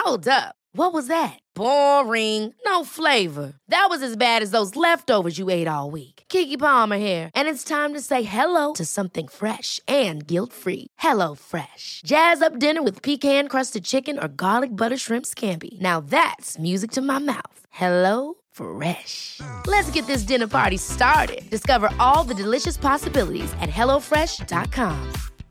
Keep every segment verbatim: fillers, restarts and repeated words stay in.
Hold up. What was that? Boring. No flavor. That was as bad as those leftovers you ate all week. Keke Palmer here, and it's time to say hello to something fresh and guilt-free. Hello Fresh. Jazz up dinner with pecan-crusted chicken or garlic butter shrimp scampi. Now that's music to my mouth. Hello Fresh. Let's get this dinner party started. Discover all the delicious possibilities at hello fresh dot com.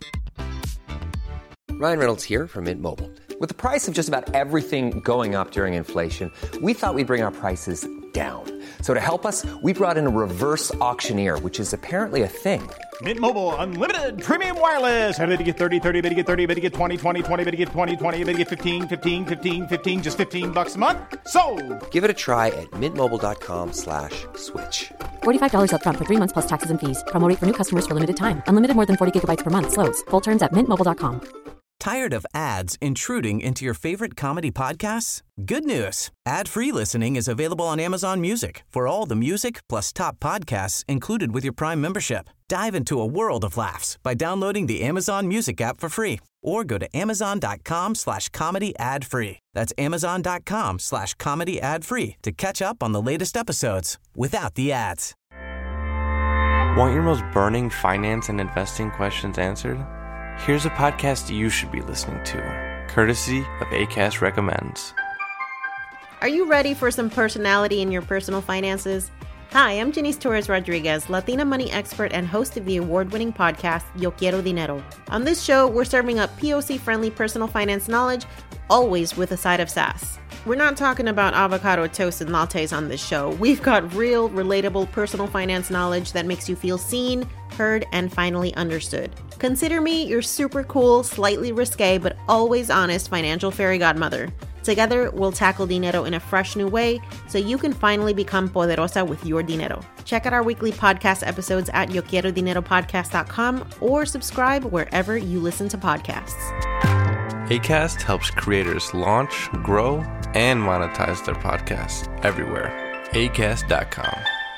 Ryan Reynolds here from Mint Mobile. With the price of just about everything going up during inflation, we thought we'd bring our prices down. So to help us, we brought in a reverse auctioneer, which is apparently a thing. Mint Mobile Unlimited Premium Wireless. How to get thirty, thirty, how to get thirty, how to get twenty, twenty, twenty, how to get twenty, twenty, how to get fifteen, fifteen, fifteen, fifteen, just fifteen bucks a month? Sold! Give it a try at mintmobile.com slash switch. forty-five dollars up front for three months plus taxes and fees. Promo rate for new customers for limited time. Unlimited more than forty gigabytes per month. Slows full terms at mint mobile dot com. Tired of ads intruding into your favorite comedy podcasts? Good news. Ad-free listening is available on Amazon Music for all the music plus top podcasts included with your Prime membership. Dive into a world of laughs by downloading the Amazon Music app for free or go to amazon.com slash comedy ad free. That's amazon.com slash comedy ad free to catch up on the latest episodes without the ads. Want your most burning finance and investing questions answered? Here's a podcast you should be listening to, courtesy of Acast Recommends. Are you ready for some personality in your personal finances? Hi, I'm Janice Torres Rodriguez, Latina money expert and host of the award-winning podcast, Yo Quiero Dinero. On this show, we're serving up P O C-friendly personal finance knowledge, always with a side of sass. We're not talking about avocado toast and lattes on this show. We've got real, relatable personal finance knowledge that makes you feel seen, heard, and finally understood. Consider me your super cool, slightly risque, but always honest financial fairy godmother. Together, we'll tackle dinero in a fresh new way so you can finally become poderosa with your dinero. Check out our weekly podcast episodes at yo quiero dinero podcast dot com or subscribe wherever you listen to podcasts. Acast helps creators launch, grow, and monetize their podcasts everywhere. acast dot com.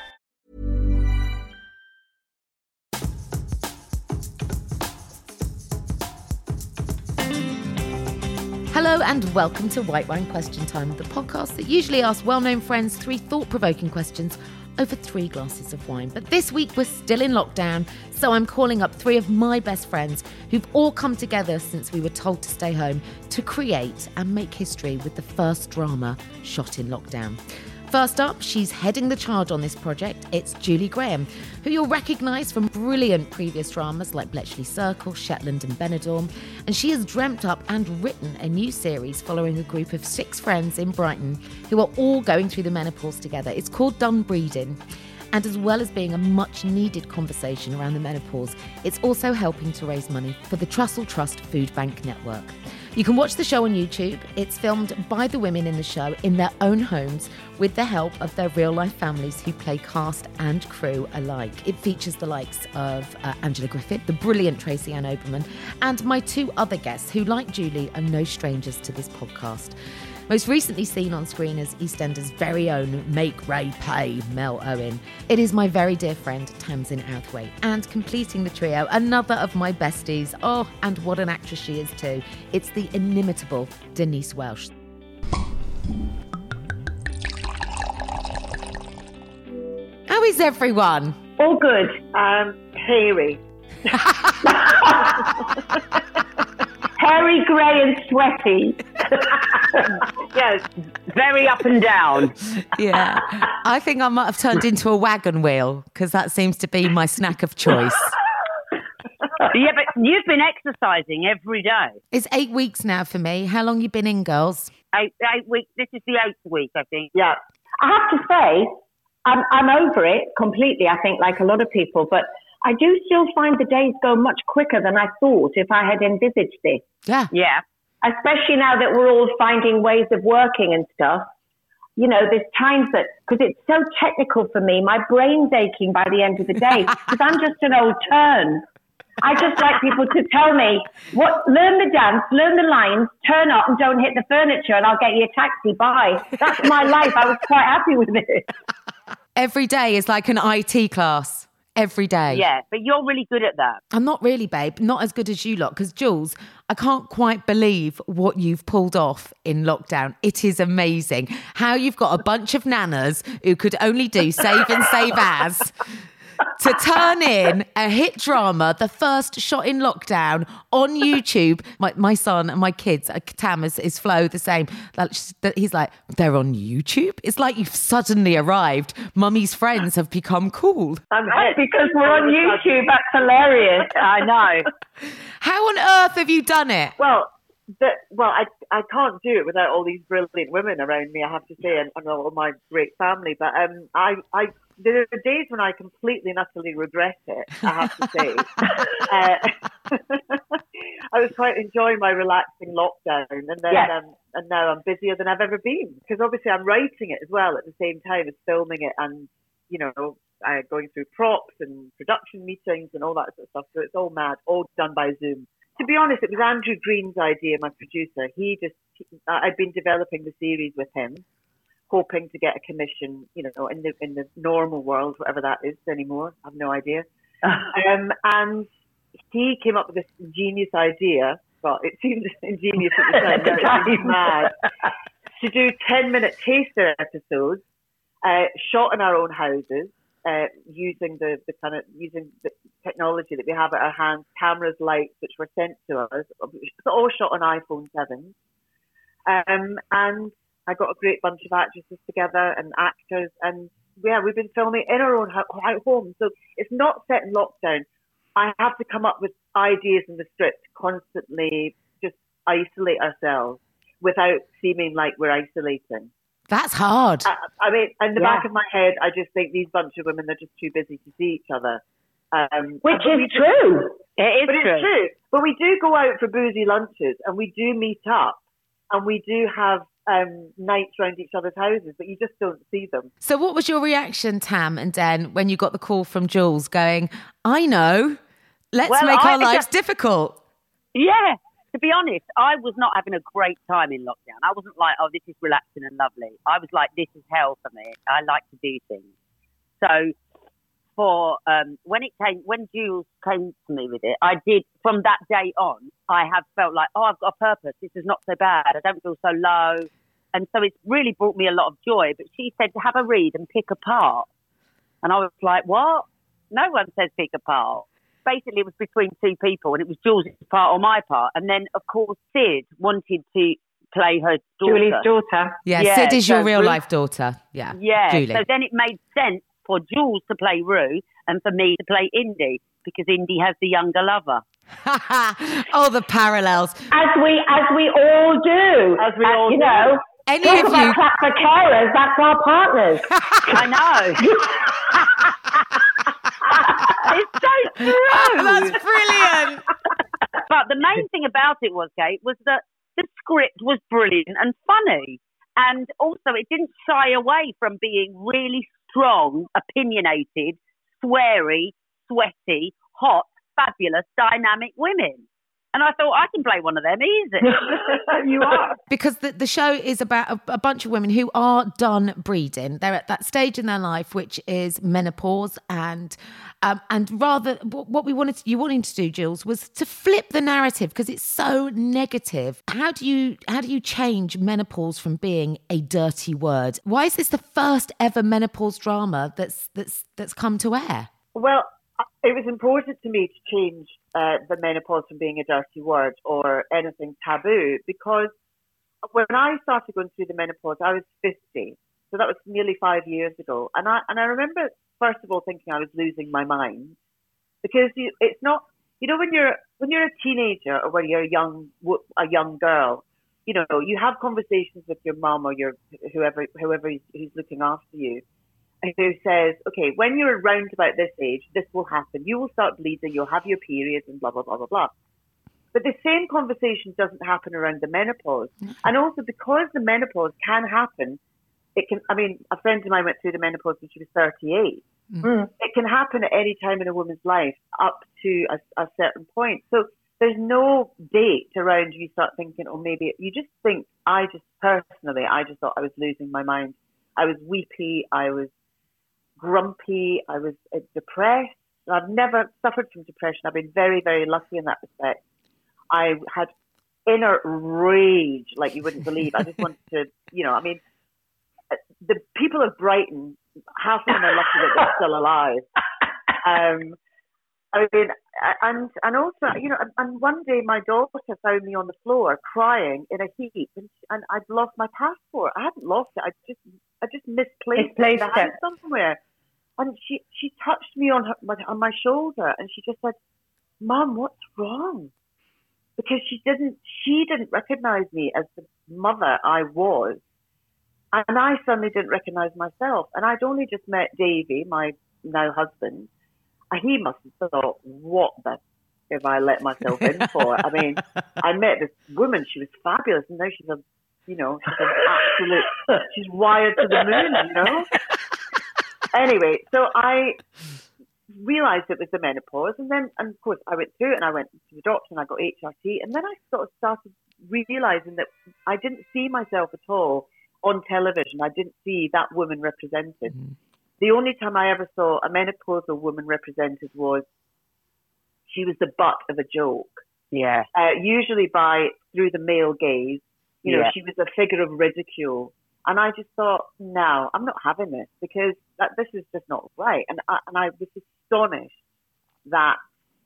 Hello and welcome to White Wine Question Time, the podcast that usually asks well-known friends three thought-provoking questions over three glasses of wine. But this week we're still in lockdown, so I'm calling up three of my best friends who've all come together since we were told to stay home to create and make history with the first drama shot in lockdown. First up, she's heading the charge on this project. It's Julie Graham, who you'll recognise from brilliant previous dramas like Bletchley Circle, Shetland and Benidorm. And she has dreamt up and written a new series following a group of six friends in Brighton who are all going through the menopause together. It's called Done Breeding. And as well as being a much-needed conversation around the menopause, it's also helping to raise money for the Trussell Trust Food Bank Network. You can watch the show on YouTube. It's filmed by the women in the show in their own homes with the help of their real-life families who play cast and crew alike. It features the likes of uh, Angela Griffith, the brilliant Tracy Ann Oberman, and my two other guests who, like Julie, are no strangers to this podcast. Most recently seen on screen as EastEnders' very own Make Ray Pay, Mel Owen. It is my very dear friend Tamsin Outhwaite, and completing the trio, another of my besties. Oh, and what an actress she is too. It's the inimitable Denise Welch. How is everyone? All good. Um, hairy. Hairy, grey and sweaty. Yes, very up and down. Yeah, I think I might have turned into a wagon wheel because that seems to be my snack of choice. Yeah, but you've been exercising every day. It's eight weeks now for me. How long you been in, girls? Eight, eight weeks. This is the eighth week, I think. Yeah. I have to say, I'm, I'm over it completely, I think, like a lot of people, but I do still find the days go much quicker than I thought if I had envisaged this. Yeah. Yeah. Especially now that we're all finding ways of working and stuff. You know, there's times that, because it's so technical for me, my brain's aching by the end of the day because I'm just an old turn. I just like people to tell me, what, learn the dance, learn the lines, turn up and don't hit the furniture and I'll get you a taxi, bye. That's my life. I was quite happy with it. Every day is like an I T class. every day. Yeah, but you're really good at that. I'm not really, babe. Not as good as you lot. Because, Jules, I can't quite believe what you've pulled off in lockdown. It is amazing how you've got a bunch of nanas who could only do save and save as to turn in a hit drama, the first shot in lockdown, on YouTube. My my son and my kids, uh, Tam is, is Flo, the same. Like, he's like, they're on YouTube? It's like you've suddenly arrived. Mummy's friends have become cool. Um, because we're on YouTube. That's hilarious. I know. How on earth have you done it? Well, the, well, I I can't do it without all these brilliant women around me, I have to say, and, and all my great family. But um, I I there are days when I completely and utterly regret it, I have to say. uh, I was quite enjoying my relaxing lockdown, and then yes. um, and now I'm busier than I've ever been, because obviously I'm writing it as well at the same time as filming it, and you know, uh, going through props and production meetings and all that sort of stuff. So it's all mad, all done by Zoom. To be honest, it was Andrew Green's idea, my producer. He just, I'd been developing the series with him, hoping to get a commission, you know, in the in the normal world, whatever that is anymore. I have no idea. um, and he came up with this ingenious idea. Well, it seemed ingenious at the time, but it seemed mad. To do ten-minute taster episodes, uh, shot in our own houses, uh, using the, the kind of using the technology that we have at our hands, cameras, lights, which were sent to us. It's all shot on iPhone sevens. Um, and I got a great bunch of actresses together and actors, and yeah, we've been filming in our own ho- home. So it's not set in lockdown. I have to come up with ideas in the script, constantly just isolate ourselves without seeming like we're isolating. That's hard. I, I mean, in the yeah. back of my head, I just think these bunch of women, they're just too busy to see each other. Um, Which is true. It is but true. it's true. But we do go out for boozy lunches, and we do meet up, and we do have um, nights around each other's houses, but you just don't see them. So what was your reaction, Tam and Den, when you got the call from Jules going, I know, let's Well, make I our lives just- difficult? Yeah. To be honest, I was not having a great time in lockdown. I wasn't like, oh, this is relaxing and lovely. I was like, this is hell for me. I like to do things. So for um, when it came, when Jules came to me with it, I did, from that day on, I have felt like, oh, I've got a purpose. This is not so bad. I don't feel so low. And so it's really brought me a lot of joy. But she said, have a read and pick a part. And I was like, what? No one says pick a part. Basically, it was between two people, and it was Jules' part or my part. And then, of course, Sid wanted to play her daughter. Julie's daughter. Yeah, Yeah, Sid is your so real Ruth- life daughter. Yeah, Yeah, Julie. so then it made sense for Jules to play Rue and for me to play Indy, because Indy has the younger lover. Oh, the parallels. As we as we all do. As we Uh, all you do. know, Any talk of about you- clap for carers, that's our partners. I know. It's so true. That's brilliant. But the main thing about it was, Kate, was that the script was brilliant and funny. And also it didn't shy away from being really strong, opinionated, sweary, sweaty, hot, fabulous, dynamic women. And I thought, I can play one of them easy. You are. Because the, the show is about a, a bunch of women who are done breeding. They're at that stage in their life, which is menopause. And um, and rather, what we wanted to, you wanting to do, Jules, was to flip the narrative, because it's so negative. How do you how do you change menopause from being a dirty word? Why is this the first ever menopause drama that's that's that's come to air? Well, it was important to me to change uh, the menopause from being a dirty word or anything taboo, because when I started going through the menopause, I was fifty. So that was nearly five years ago. And I and I remember, first of all, thinking I was losing my mind, because you, it's not, you know, when you're when you're a teenager or when you're a young a young girl, you know, you have conversations with your mum or your whoever whoever is, who's looking after you, who says, okay, when you're around about this age, this will happen. You will start bleeding, you'll have your periods and blah, blah, blah, blah, blah. But the same conversation doesn't happen around the menopause. And also because the menopause can happen, it can, I mean, a friend of mine went through the menopause when she was thirty-eight. Mm. It can happen at any time in a woman's life up to a, a certain point. So there's no date around you start thinking, oh, maybe you just think, I just personally, I just thought I was losing my mind. I was weepy. I was grumpy, I was uh, depressed, I've never suffered from depression. I've been very, very lucky in that respect. I had inner rage like you wouldn't believe. I just wanted to, you know, I mean, the people of Brighton, half of them are lucky that they're still alive. Um, I mean, and and also, you know, and one day my daughter found me on the floor crying in a heap, and, and I'd lost my passport. I hadn't lost it. I just, I just misplaced, misplaced it in the house somewhere. And she, she touched me on her, on my shoulder, and she just said, "Mum, what's wrong?" Because she didn't, she didn't recognize me as the mother I was, and I suddenly didn't recognize myself. And I'd only just met Davey, my now husband. He must have thought, what the have I let myself in for? I mean, I met this woman. She was fabulous. And now she's a, you know, she's an absolute, she's wired to the moon, you know? Anyway, so I realized it was the menopause. And then, and of course, I went through it and I went to the doctor and I got H R T. And then I sort of started realizing that I didn't see myself at all on television. I didn't see that woman represented. Mm. The only time I ever saw a menopausal woman represented was she was the butt of a joke. Yeah. Uh, usually by through the male gaze. You know, yeah. she was a figure of ridicule. And I just thought, no, I'm not having this because that, this is just not right. And I, and I was astonished that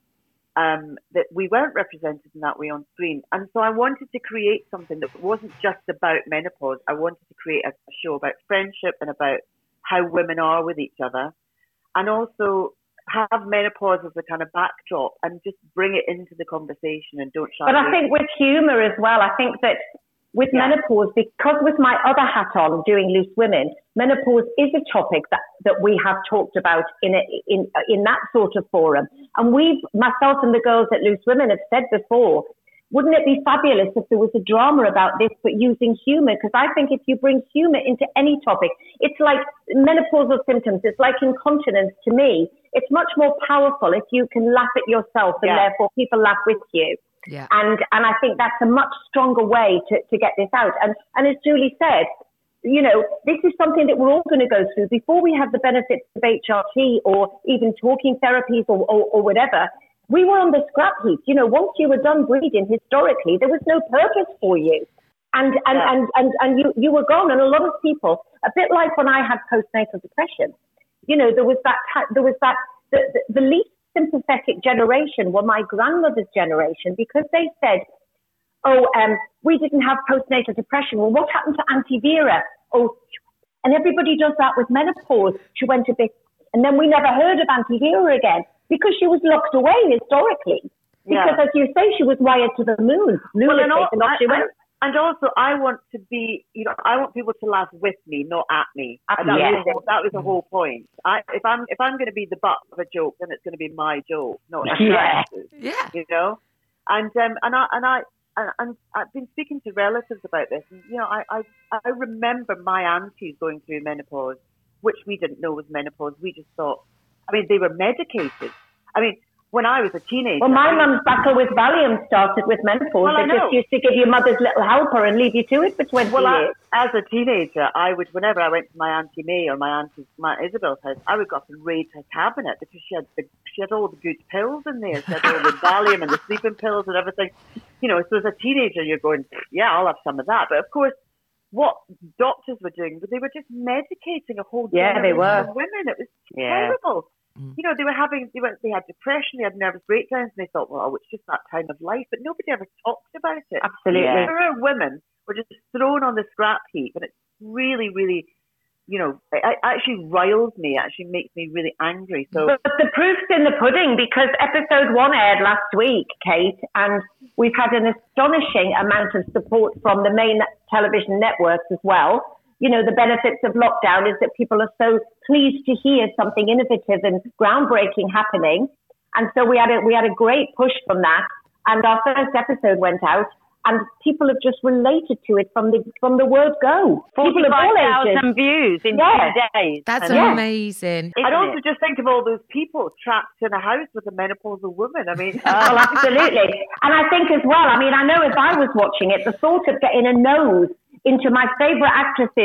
um, that we weren't represented in that way on screen. And so I wanted to create something that wasn't just about menopause. I wanted to create a, a show about friendship and about how women are with each other, and also have menopause as a kind of backdrop and just bring it into the conversation and don't shy But away. I think with humour as well, I think that with yeah. menopause, because with my other hat on doing Loose Women, menopause is a topic that, that we have talked about in a, in in that sort of forum. And we've, myself and the girls at Loose Women have said before, wouldn't it be fabulous if there was a drama about this, but using humour? Because I think if you bring humour into any topic, it's like menopausal symptoms. It's like incontinence to me. It's much more powerful if you can laugh at yourself and yeah. therefore people laugh with you. Yeah. And and I think that's a much stronger way to, to get this out. And, and as Julie said, you know, this is something that we're all going to go through. Before we have the benefits of H R T or even talking therapies or, or, or whatever, we were on the scrap heap. You know, once you were done breeding, historically, there was no purpose for you. And and, yeah. and, and, and you, you were gone. And a lot of people, a bit like when I had postnatal depression, you know, there was that, there was that, the, the, the least sympathetic generation were my grandmother's generation because they said, oh, um, we didn't have postnatal depression. Well, what happened to Auntie Vera? Oh, and everybody does that with menopause. She went a bit, and then we never heard of Auntie Vera again. Because she was locked away historically. Because, yeah. as you say, she was wired to the moon. Well, and, all, and, she I, went. and also, I want to be, you know, I want people to laugh with me, not at me. That, yeah. was, the, that was the whole point. I, if I'm if I'm going to be the butt of a joke, then it's going to be my joke, not yeah, yeah. You know, and um, and I and I and, and I've been speaking to relatives about this, and you know, I, I I remember my aunties going through menopause, which we didn't know was menopause. We just thought. I mean, they were medicated. I mean, when I was a teenager... Well, my mum's battle with Valium started with menopause. Well, they just used to give you mother's little helper and leave you to it for twenty well, years. I, as a teenager, I would, whenever I went to my Auntie May or my Auntie my Isabel's house, I would go up and raid her cabinet because she had the, she had all the good pills in there. She had all the Valium and the sleeping pills and everything. You know, so as a teenager, you're going, yeah, I'll have some of that. But of course, what doctors were doing, they were just medicating a whole yeah, they were. of women. It was yeah. terrible. Mm. You know, they were having, they, were, they had depression, they had nervous breakdowns, and they thought, well, it's just that time of life. But nobody ever talked about it. Absolutely. Yeah. There are women were just thrown on the scrap heap, and it's really, really, you know, it, it actually riles me, it actually makes me really angry. So, But the proof's in the pudding, because episode one aired last week, Kate, and we've had an astonishing amount of support from the main television networks as well. You know, the benefits of lockdown is that people are so pleased to hear something innovative and groundbreaking happening. And so we had a, we had a great push from that. And our first episode went out, and people have just related to it from the from the word go. People of all ages. forty-five thousand views in yeah. two days. That's and amazing. I'd also it? just think of all those people trapped in a house with a menopausal woman. I mean, well, absolutely. And I think as well, I mean, I know if I was watching it, the thought of getting a nose into my favourite actress's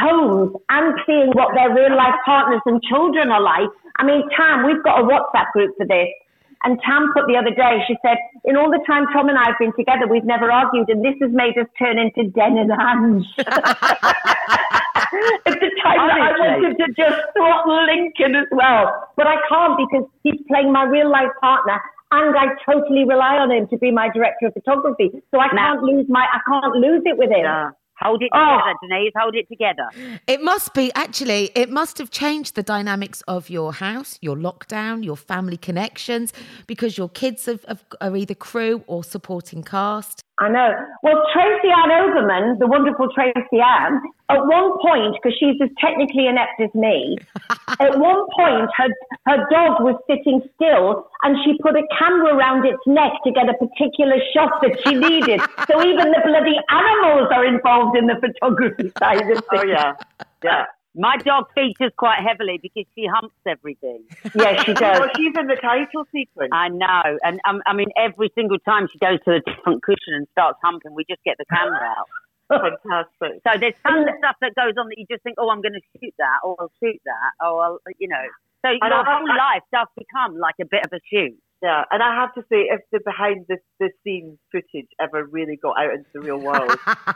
homes and seeing what their real life partners and children are like. I mean, Tam, we've got a WhatsApp group for this. And Tam put the other day, she said, in all the time Tom and I have been together, we've never argued, and this has made us turn into Den and Ange. It's the time Honestly. that I wanted to just throttle Lincoln as well. But I can't because he's playing my real life partner, and I totally rely on him to be my director of photography. So I now, can't lose my, I can't lose it with him. Yeah. Hold it together, oh. Denise. Hold it together. It must be, actually, it must have changed the dynamics of your house, your lockdown, your family connections, because your kids have, have, are either crew or supporting cast. I know. Well, Tracy Ann Oberman, the wonderful Tracy Ann, at one point, because she's as technically inept as me, at one point her, her dog was sitting still and she put a camera around its neck to get a particular shot that she needed. So even the bloody animals are involved in the photography side of things. Oh, yeah. Yeah. My dog features quite heavily because she humps everything. Yeah, she does. Well, she's in the title sequence. I know. And um, I mean, every single time she goes to a different cushion and starts humping, we just get the camera out. Fantastic. So there's tons of stuff that goes on that you just think, oh, I'm going to shoot that, or I'll shoot that, or I'll, you know. So your whole life does become like a bit of a shoot. Yeah, and I have to say, if the behind the, the scenes footage ever really got out into the real world,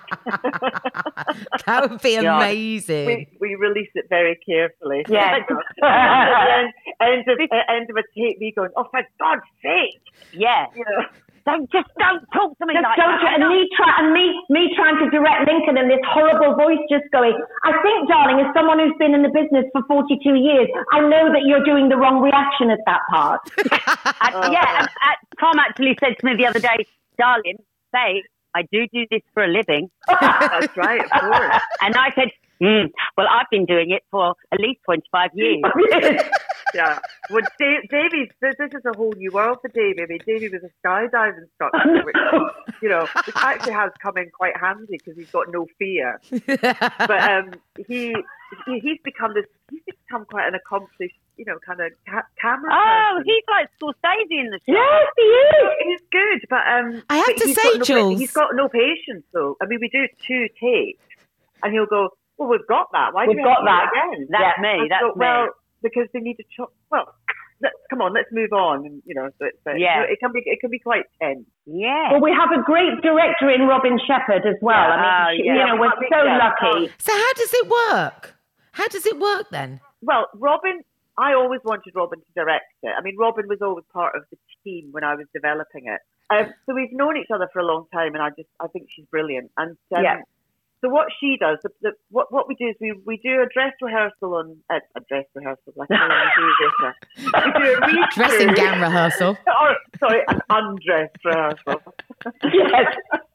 that would be amazing. We, we release it very carefully. Yeah. end, end, of, end of a tape, me going, oh, for God's sake. Yeah. You know. Don't just don't talk to me just like don't, that. And me, try, and me, me trying to direct Lincoln and this horrible voice just going, I think, darling, as someone who's been in the business for forty-two years, I know that you're doing the wrong reaction at that part. and, oh. Yeah, and, and Tom actually said to me the other day, darling, babe, I do do this for a living. That's right, of course. And I said, mm, well, I've been doing it for at least twenty-five years. Yeah. Well, Dave, Davey, this, this is a whole new world for Davey. I mean, Davey was a skydive instructor, which, you know, which actually has come in quite handy because he's got no fear. But um, he, he he's become this. He's become quite an accomplished, you know, kind of ca- camera. Oh, person. He's like Scorsese in the show. Yes, he is. He's good, but um, I have but to he's say, got no, Jules, he's got no patience. Though I mean, we do two takes, and he'll go, "Well, we've got that. Why we've do we got have to that do it again?" That's yeah. me. That's go, me. Well, because they need to chop. Well, let's, come on, let's move on. And you know, so it's, uh, yeah, it can be it can be quite tense. Yeah. Well, we have a great director in Robin Shepherd as well. Yeah. I mean, Oh, she, yeah. you know, we're I mean, so yeah. lucky. So how does it work? How does it work then? Well, Robin, I always wanted Robin to direct it. I mean, Robin was always part of the team when I was developing it. Um, so we've known each other for a long time, and I just I think she's brilliant. And um, Yeah. So what she does, the, the, what what we do is we, we do a dress rehearsal on uh, a dress rehearsal, like I do we do a read Dressing gown rehearsal. or, sorry, an undress rehearsal. Yes.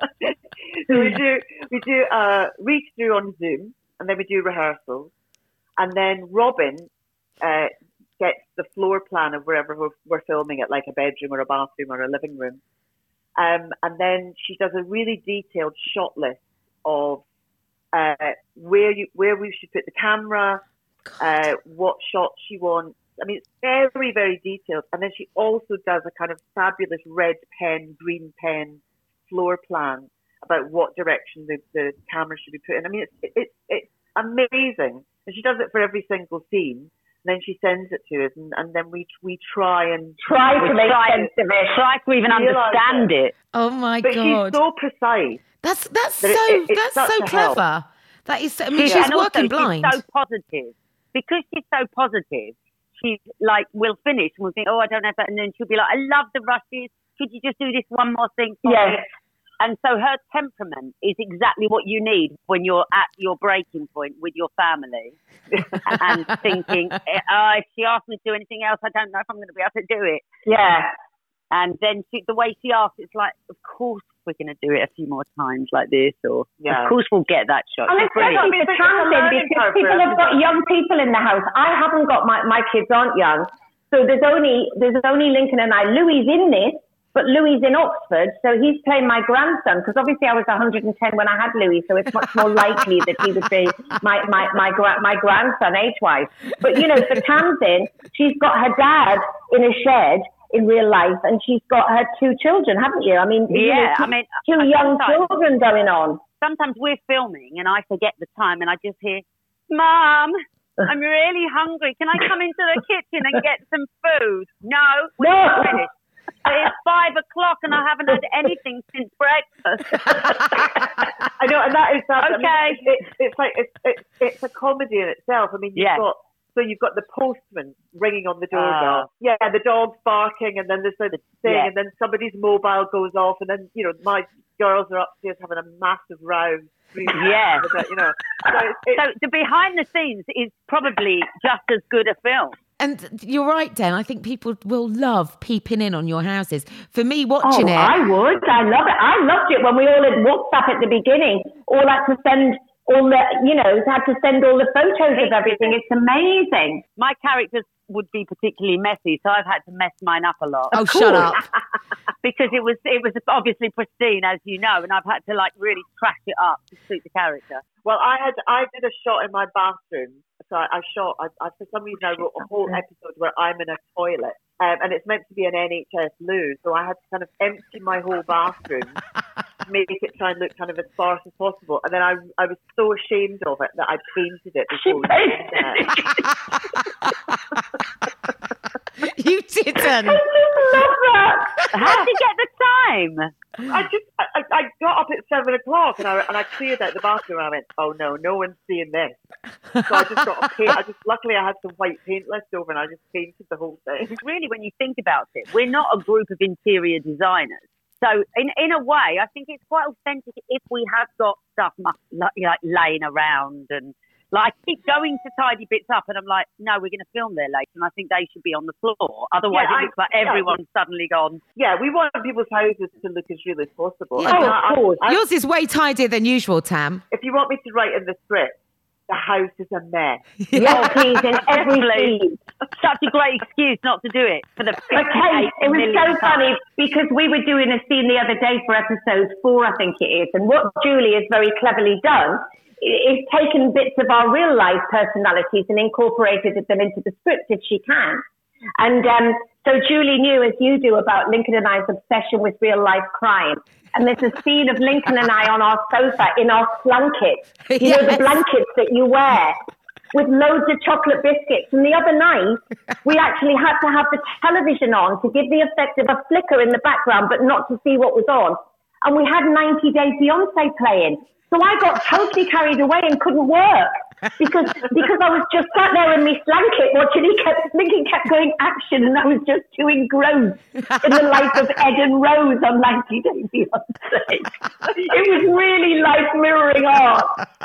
So we do we do a read through on Zoom, and then we do rehearsals, and then Robin uh, gets the floor plan of wherever we're, we're filming it, like a bedroom or a bathroom or a living room, um, and then she does a really detailed shot list of uh, where you where we should put the camera, uh, what shots she wants. I mean, it's very, very detailed. And then she also does a kind of fabulous red pen, green pen floor plan about what direction the, the camera should be put in. I mean, it's, it's, it's amazing. And she does it for every single scene. And then she sends it to us, and, and then we we try and try to make sense of it, try to even understand it. it. Oh my but god! But she's so precise. That's that's that so it, it, that's that's so clever. Help. That is. So, I mean, She's, she's and working also, blind. She's so positive because she's so positive. She's like, we'll finish, and we'll think, oh, I don't have that, and then she'll be like, I love the rushes. Could you just do this one more thing for yes. me? And so her temperament is exactly what you need when you're at your breaking point with your family and thinking, oh, if she asks me to do anything else, I don't know if I'm going to be able to do it. Yeah. And then she, the way she asks, it's like, of course we're going to do it a few more times like this, or yeah. of course we'll get that shot. And especially for transit, because people have got young people in the house. I haven't got, my, my kids aren't young. So there's only, there's only Lincoln and I. Louis in this. But Louis in Oxford, so he's playing my grandson, because obviously I was one hundred ten when I had Louis, so it's much more likely that he would be my my my, gra- my grandson age-wise. But, you know, for Tamsin, she's got her dad in a shed in real life, and she's got her two children, haven't you? I mean, yeah, you know, two, I mean, two young children going on. Sometimes we're filming, and I forget the time, and I just hear, Mum, I'm really hungry. Can I come into the kitchen and get some food? No, we're No. not finished. It's five o'clock and I haven't had anything since breakfast. I know, and that is that. Okay. I mean, it's, it's like it's, it's it's a comedy in itself. I mean, you've Yes. got so you've got the postman ringing on the doorbell. Uh, yeah, the dog's barking, and then there's the thing, Yeah. and then somebody's mobile goes off, and then you know my girls are upstairs having a massive row. Yeah. you know. So, it's, it's, So the behind the scenes is probably just as good a film. And you're right, Dan. I think people will love peeping in on your houses. For me, Oh, watching it, I would. I love it. I loved it when we all had WhatsApp at the beginning. All had to send all the, you know, had to send all the photos of everything. It's amazing. My characters would be particularly messy, so I've had to mess mine up a lot. oh, shut up. Because it was it was obviously pristine, as you know, and I've had to like really trash it up to suit the character. well, I had I did a shot in my bathroom. So I, I shot. I, I for some reason I wrote a whole episode where I'm in a toilet, um, and it's meant to be an N H S loo. So I had to kind of empty my whole bathroom, make it try and look kind of as sparse as possible. And then I I was so ashamed of it that I painted it before we painted it. You didn't. I love that. How did you get the time? I just I, I got up at seven o'clock and I and I cleared out the bathroom and I went, oh no, no one's seeing this. So I just got a paint. I just luckily I had some white paint left over and I just painted the whole thing. Really, when you think about it, we're not a group of interior designers. So in in a way, I think it's quite authentic if we have got stuff mu- like, like laying around and like I keep going to tidy bits up and I'm like, no, we're going to film there later and I think they should be on the floor. Otherwise Yeah, it I- looks like yeah. everyone's suddenly gone. Yeah, we want people's houses to look as real as possible. Yeah. And Oh, I- of course. I- Yours is way tidier than usual, Tam. if you want me to write in the script, the house is a mess. Yes, please, in every scene. Such a great excuse not to do it for the Okay, it was so funny because we were doing a scene the other day for episode four, I think it is, and what Julie has very cleverly done is taken bits of our real life personalities and incorporated them into the script if she can. And um, so Julie knew, as you do, about Lincoln and I's obsession with real life crime. And there's a scene of Lincoln and I on our sofa in our blankets, you know, the Yes. blankets that you wear, with loads of chocolate biscuits. And the other night, we actually had to have the television on to give the effect of a flicker in the background, but not to see what was on. And we had ninety Day Fiancé playing. So I got totally carried away and couldn't work because because I was just sat there in my blanket watching. He kept thinking, kept going action, and I was just too engrossed in the life of Ed and Rose on ninety Day Fiancé. It was really life mirroring art.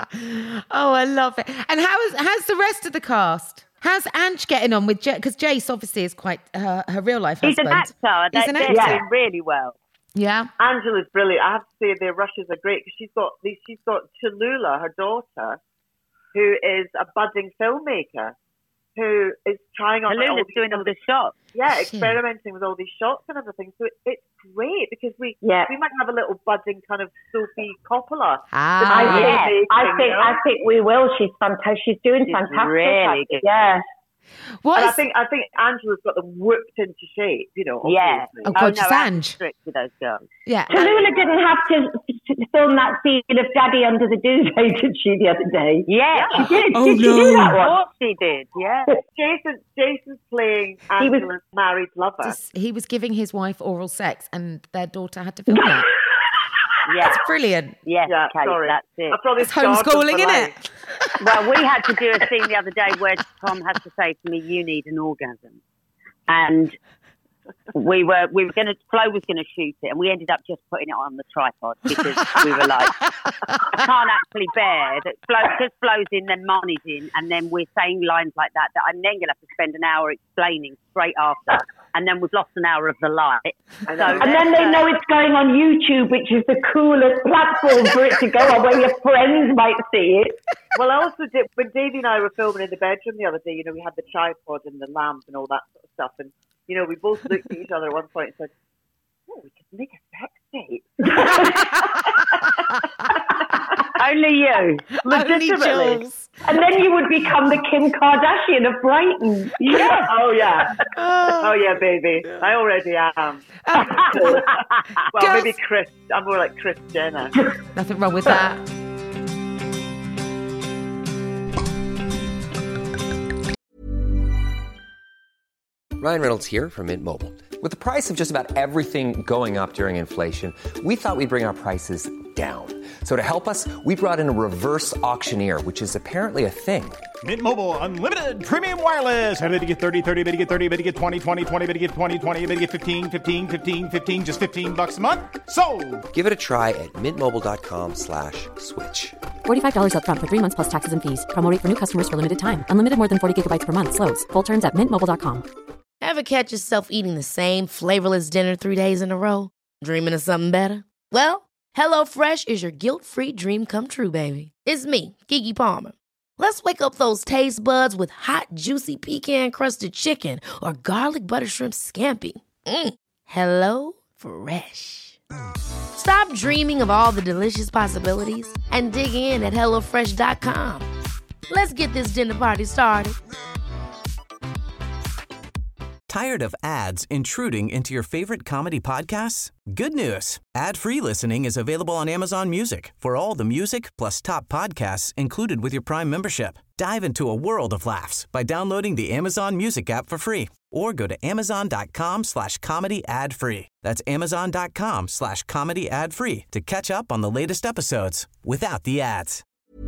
Oh, I love it. And how is how's the rest of the cast? How's Ange getting on with Jace? Because Jace obviously is quite her, her real life He's an husband. actor. He's They- an They're actor. doing really well. Yeah. Angela's brilliant. I have to say their rushes are great because she's got these. She's got Cholula, her daughter, who is a budding filmmaker, who is trying on all Lula's these doing all the shots. yeah, Shit. experimenting with all these shots and everything. So it, it's great because we Yeah. we might have a little budding kind of Sophie Coppola. Ah, I Yeah. think, I Amazing, think, you know? I think we will. She's fantastic. She's doing She's fantastic. really good. Yeah. What And I is- think I think Angela's got them whipped into shape. You know. Yeah. obviously. Oh, God, no, just I'm Ange. strict with those girls. yeah. Tallulah didn't have to f- film that scene of Daddy under the duvet, did she, the other day? Yeah. She did. Oh, did she no. do that Of one? course she did, yeah. Jason Jason's playing He was- Angela's married lover. Just- he was giving his wife oral sex and their daughter had to film that. Yeah. That's brilliant. Yes, Yeah, Kate, sorry. that's it. I probably It's scarred them homeschooling, for isn't life. it? Well, we had to do a scene the other day where Tom had to say to me, "You need an orgasm," and we were we were going to Flo was going to shoot it, and we ended up just putting it on the tripod because we were like, I can't actually bear that Flo because Flo's in, then Marnie's in, and then we're saying lines like that that I'm then going to have to spend an hour explaining straight after, and then we've lost an hour of the light. So And then they know it's going on YouTube, which is the coolest platform for it to go on, where your friends might see it. Well, I also did when Davey and I were filming in the bedroom the other day. You know, we had the tripod and the lamp and all that sort of stuff, and you know, we both looked at each other at one point and said, "Oh, we could make a sex tape." only you. Only Legitimately. Jules. And then you would become the Kim Kardashian of Brighton. Yeah. Oh yeah. Oh yeah, baby. I already am. well, Girls- maybe Chris. I'm more like Chris Jenner. Nothing wrong with that. Ryan Reynolds here from Mint Mobile. With the price of just about everything going up during inflation, we thought we'd bring our prices down. So to help us, we brought in a reverse auctioneer, which is apparently a thing. Mint Mobile Unlimited Premium Wireless. How to get thirty, thirty, how to get thirty, how to get twenty, twenty, twenty, how to get twenty, twenty, how to get fifteen, fifteen, fifteen, fifteen, just fifteen bucks a month? Sold! Give it a try at mintmobile.com slash switch. forty-five dollars up front for three months plus taxes and fees. Promo rate for new customers for limited time. Unlimited more than forty gigabytes per month. Slows full terms at mint mobile dot com. Ever catch yourself eating the same flavorless dinner three days in a row? Dreaming of something better? Well, HelloFresh is your guilt-free dream come true, baby. It's me, Keke Palmer. Let's wake up those taste buds with hot, juicy pecan-crusted chicken or garlic butter shrimp scampi. Mm. Hello Fresh. Stop dreaming of all the delicious possibilities and dig in at hello fresh dot com. Let's get this dinner party started. Tired of ads intruding into your favorite comedy podcasts? Good news. Ad-free listening is available on Amazon Music for all the music plus top podcasts included with your Prime membership. Dive into a world of laughs by downloading the Amazon Music app for free or go to amazon.com slash comedy ad free. That's amazon.com slash comedy ad free to catch up on the latest episodes without the ads.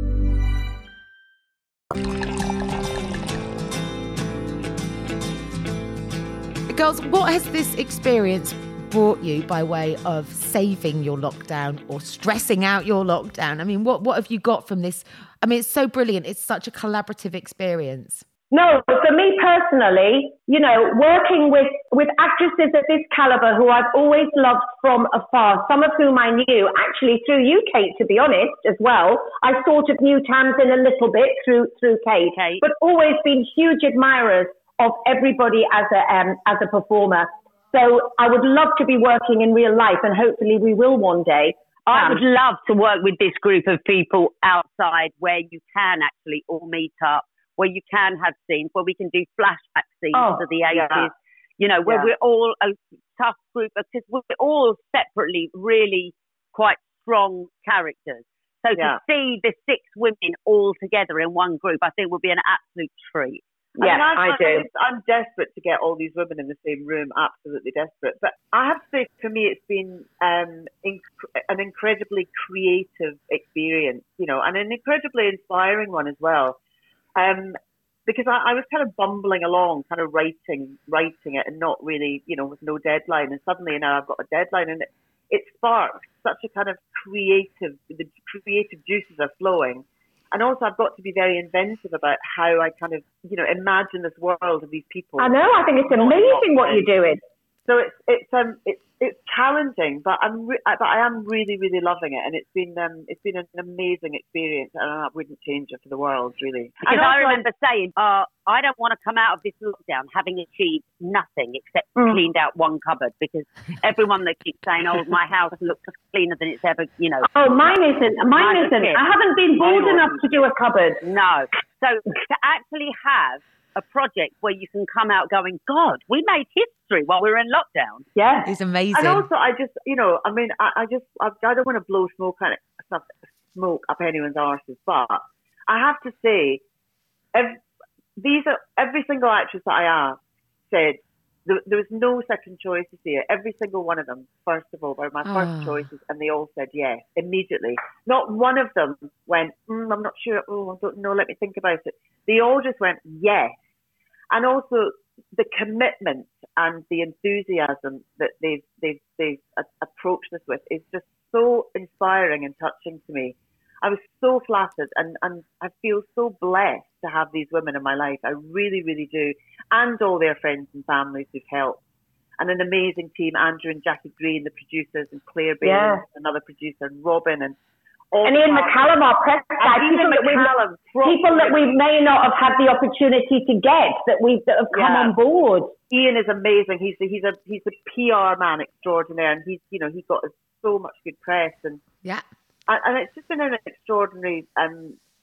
Girls, what has this experience brought you by way of saving your lockdown or stressing out your lockdown? I mean, what, what have you got from this? I mean, it's so brilliant. It's such a collaborative experience. No, for me personally, you know, working with, with actresses of this caliber who I've always loved from afar, some of whom I knew actually through you, Kate, to be honest, as well. I sort of knew Tamsin a little bit through, through Kate, Kate, but always been huge admirers of everybody as a um, as a performer. So I would love to be working in real life, and hopefully we will one day. I Um, would love to work with this group of people outside where you can actually all meet up, where you can have scenes, where we can do flashback scenes Oh, of the eighties, yeah. you know, where Yeah. we're all a tough group, because we're all separately really quite strong characters. So Yeah. to see the six women all together in one group, I think would be an absolute treat. Yeah, mean, I'm, I do. I'm desperate to get all these women in the same room, absolutely desperate. But I have to say, for me, it's been um, inc- an incredibly creative experience, you know, and an incredibly inspiring one as well. Um, because I, I was kind of bumbling along, kind of writing, writing it, and not really, you know, with no deadline. And suddenly now I've got a deadline, and it, it sparks such a kind of creative, the creative juices are flowing. And also, I've got to be very inventive about how I kind of, you know, imagine this world of these people. I know. I think it's amazing what you're doing. So it's it's um it's it's challenging, but I'm re- but I am really really loving it, and it's been um it's been an amazing experience, and I wouldn't change it for the world, really. Because And I also, remember saying, uh, I don't want to come out of this lockdown having achieved nothing except Mm. cleaned out one cupboard, because everyone that keeps saying, oh, my house looks cleaner than it's ever, you know. Oh, mine isn't. Mine Mine isn't. is. I haven't been bold Mine enough wasn't. to do a cupboard. No. So to actually have a project where you can come out going, God, we made history while we were in lockdown. Yeah. It's amazing. and also, I just, you know, I mean, I, I just, I, I don't want to blow smoke on it, stuff, smoke up anyone's arses, but I have to say, ev- these are every single actress that I asked said there, there was no second choices here. Every single one of them, first of all, were my Oh. first choices, and they all said yes immediately. Not one of them went, mm, I'm not sure. Oh, I don't know. Let me think about it. They all just went yes. And also the commitment and the enthusiasm that they've they've they've a- approached this with is just so inspiring and touching to me. I was so flattered, and, and I feel so blessed to have these women in my life. I really, really do. And all their friends and families who've helped. And an amazing team, Andrew and Jackie Green, the producers, and Claire Bailey, Yeah. another producer, and Robin, and all And the Ian partners. McCallum, our press guy, And people Ian that, McCallum, we, people that we may not have had the opportunity to get, that we that have come Yeah. on board. Ian is amazing. He's the, he's a he's a P R man extraordinaire, and he's you know he got us so much good press, and Yeah. and and it's just been an extraordinary um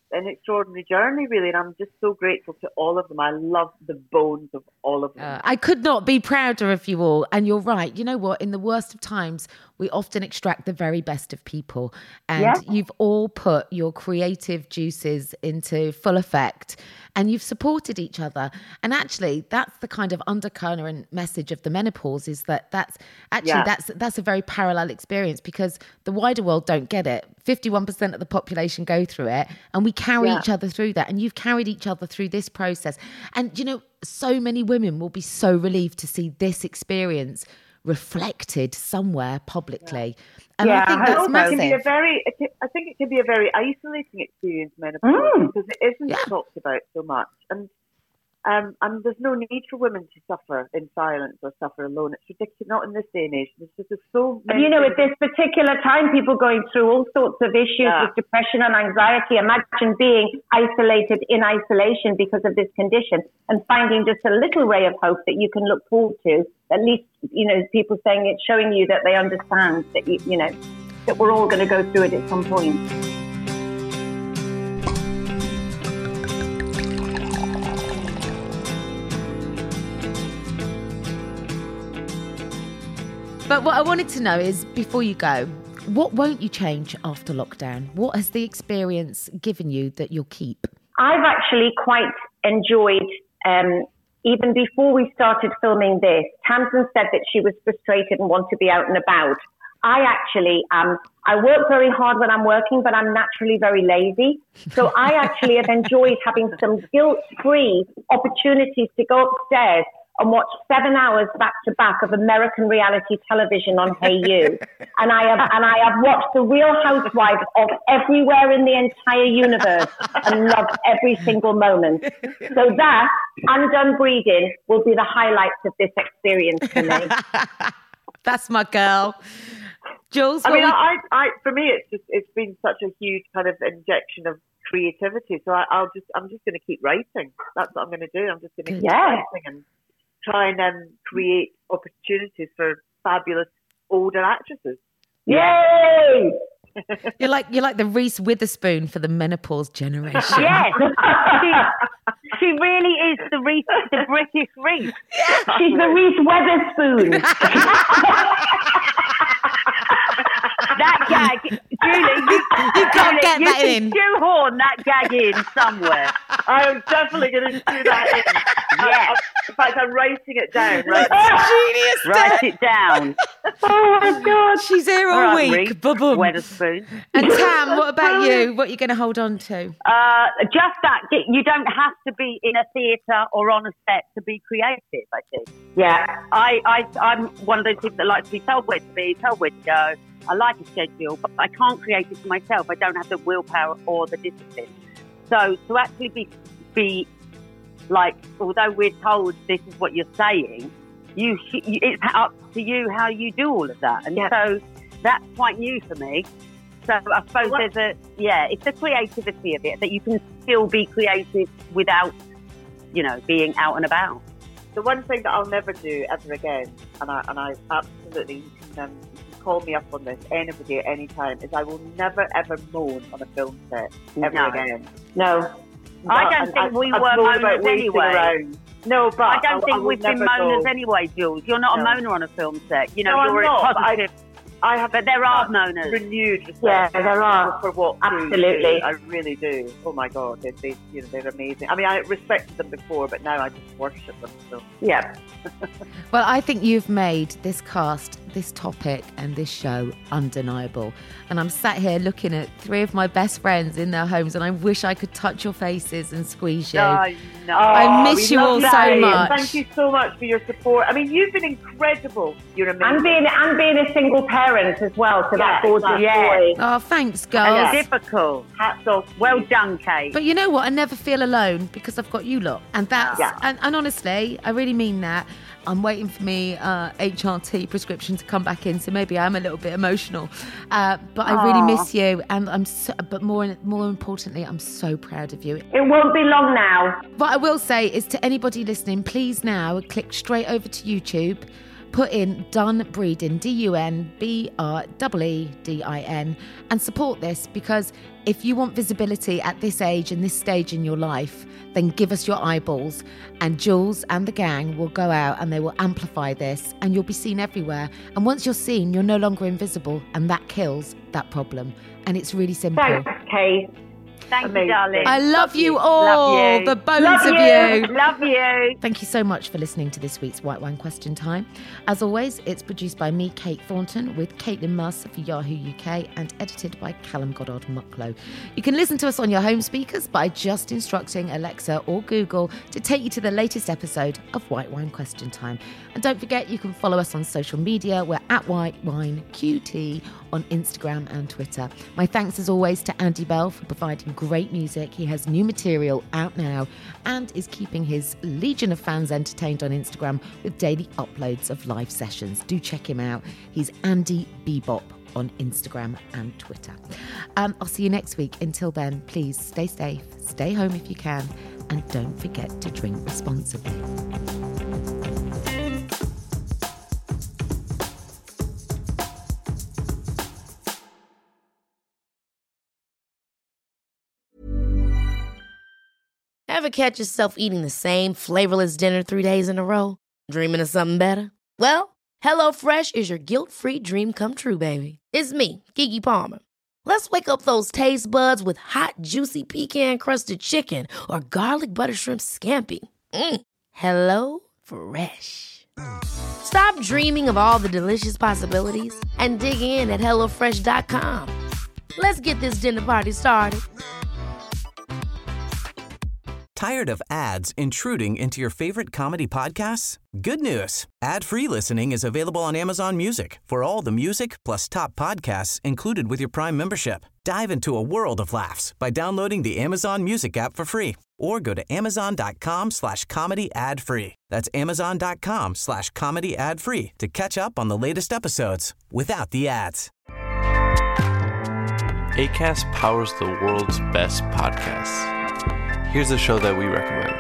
an extraordinary journey, really, and I'm just so grateful to all of them. I love the bones of all of them. Uh, I could not be prouder of you all. And you're right. You know what? In the worst of times, we often extract the very best of people. And yeah. you've all put your creative juices into full effect. And you've supported each other. And actually, that's the kind of undercurrent message of the menopause, is that that's actually, yeah. that's that's a very parallel experience, because the wider world don't get it. fifty-one percent of the population go through it, and we carry yeah. each other through that. And you've carried each other through this process. And, you know, so many women will be so relieved to see this experience reflected somewhere publicly. Yeah. And yeah, I think I that's also massive. can be a very, it can, I think it can be a very isolating experience, menopause, Mm. because it isn't Yeah. talked about so much. And um, and there's no need for women to suffer in silence or suffer alone. It's ridiculous, not in this day and age. There's just there's so many. You know, at this particular time, people going through all sorts of issues Yeah. with depression and anxiety. Imagine being isolated in isolation because of this condition, and finding just a little ray of hope that you can look forward to. At least, you know, people saying it's showing you that they understand that, you, you know, that we're all going to go through it at some point. But what I wanted to know is, before you go, what won't you change after lockdown? What has the experience given you that you'll keep? I've actually quite enjoyed, um, even before we started filming this, Tamsin said that she was frustrated and wanted to be out and about. I actually, um, I work very hard when I'm working, but I'm naturally very lazy. So I actually have enjoyed having some guilt-free opportunities to go upstairs and watch seven hours back to back of American reality television on Hey You. And I have, and I have watched The Real Housewives of everywhere in the entire universe and loved every single moment. So that, and done breeding, will be the highlights of this experience for me. That's my girl. Jules, I what mean, we- I, I, for me, it's just, it's been such a huge kind of injection of creativity. So I, I'll just, I'm just going to keep writing. That's what I'm going to do. I'm just going to keep Yeah. writing and try and um, create opportunities for fabulous older actresses. Yay! You're like you're like the Reese Witherspoon for the menopause generation. Yes, she, she really is the Reese, the British Reese. She's the Reese Witherspoon. That gag, Julie, you, You can't Julie, get you that can in. shoehorn that gag in somewhere. I am definitely going to do that. In, Yes. I, in fact, I'm writing it down right now. Genius. Write it down. Oh my God. She's here all, All right, week. Reese Ba-boom. Witherspoon. And Tam, what about you? What are you going to hold on to? Uh, just that you don't have to be in a theatre or on a set to be creative, I think. Yeah. I, I, I'm one of those people that likes to be told where to be, told where to go. I like a schedule, but I can't create it for myself. I don't have the willpower or the discipline. So to actually be, be like, although we're told this is what you're saying, you, it's up to you how you do all of that. And yeah. so that's quite new for me. So I suppose what? there's a, yeah, it's the creativity of it, that you can still be creative without, you know, being out and about. The one thing that I'll never do ever again, and I, and I absolutely, you can, um, you can call me up on this, anybody at any time, is I will never ever moan on a film set ever No. again. No. I don't think we were moaners anyway. Around. No, but I don't I, think I we've been never moaners go. anyway, Jules. You're not No. a moaner on a film set. You know, No, I'm you're not, a but I- positive. I have, But there are such moaners. renewed respect Yeah, there are. for what they Absolutely. do. I really do. Oh my God, they, they, you know, they're amazing. I mean, I respected them before, but now I just worship them. So. Yeah. Well, I think you've made this cast, this topic and this show undeniable. And I'm sat here looking at three of my best friends in their homes, and I wish I could touch your faces and squeeze you. No, no. I miss we you love all that. so much. Thank you so much for your support. I mean, you've been incredible. You're amazing. And being, and being a single parent as well to that Yeah, gorgeous exactly. boy. Oh, thanks, And girls. it's difficult. Hats off. to Well you. done, Kate. But you know what? I never feel alone because I've got you lot. And that's, Yeah. and, and honestly, I really mean that. I'm waiting for me uh, H R T prescription to come back in, so maybe I'm a little bit emotional. Uh, but I really Aw. miss you, and I'm. So, but more, more importantly, I'm so proud of you. It won't be long now. What I will say is to anybody listening, please now click straight over to YouTube. put in Dun Breedin, D U N B R E E D I N, and support this, because if you want visibility at this age and this stage in your life, then give us your eyeballs, and Jules and the gang will go out and they will amplify this, and you'll be seen everywhere. And once you're seen, you're no longer invisible, and that kills that problem. And it's really simple. Thanks, Kate. Thank Amazing. you, darling. I love, love you you. all, Love you. the bones Love of you. you. Love you. Thank you so much for listening to this week's White Wine Question Time. As always, it's produced by me, Kate Thornton, with Caitlin Mercer for Yahoo U K, and edited by Callum Goddard Mucklow. You can listen to us on your home speakers by just instructing Alexa or Google to take you to the latest episode of White Wine Question Time. And don't forget, you can follow us on social media. We're at White Wine Q T on Instagram and Twitter. My thanks, as always, to Andy Bell for providing great music. He has new material out now and is keeping his legion of fans entertained on Instagram with daily uploads of live sessions. Do check him out. He's Andy Bebop on Instagram and Twitter. Um, I'll see you next week. Until then, please stay safe, stay home if you can, and don't forget to drink responsibly. Ever catch yourself eating the same flavorless dinner three days in a row? Dreaming of something better? Well, HelloFresh is your guilt-free dream come true, baby. It's me, Keke Palmer. Let's wake up those taste buds with hot, juicy pecan-crusted chicken or garlic butter shrimp scampi. Mm. Hello Fresh. Stop dreaming of all the delicious possibilities and dig in at hello fresh dot com. Let's get this dinner party started. Tired of ads intruding into your favorite comedy podcasts? Good news. Ad-free listening is available on Amazon Music for all the music plus top podcasts included with your Prime membership. Dive into a world of laughs by downloading the Amazon Music app for free or go to amazon.com slash comedy ad free. That's amazon.com slash comedy ad free to catch up on the latest episodes without the ads. Acast powers the world's best podcasts. Here's a show that we recommend.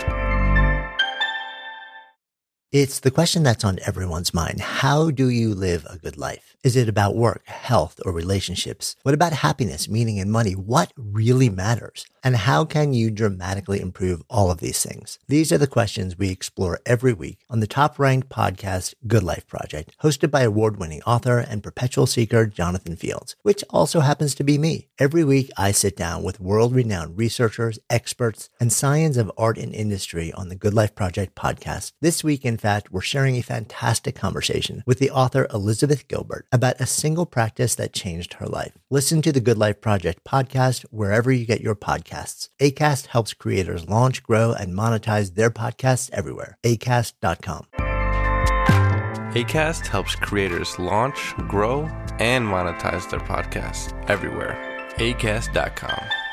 It's the question that's on everyone's mind. How do you live a good life? Is it about work, health, or relationships? What about happiness, meaning, and money? What really matters? And how can you dramatically improve all of these things? These are the questions we explore every week on the top-ranked podcast, Good Life Project, hosted by award-winning author and perpetual seeker Jonathan Fields, which also happens to be me. Every week, I sit down with world-renowned researchers, experts, and science of art and industry on the Good Life Project podcast. This week, in fact, we're sharing a fantastic conversation with the author Elizabeth Gilbert about a single practice that changed her life. Listen to the Good Life Project podcast wherever you get your podcasts. Acast helps creators launch, grow, and monetize their podcasts everywhere. acast dot com. Acast helps creators launch, grow, and monetize their podcasts everywhere. acast dot com.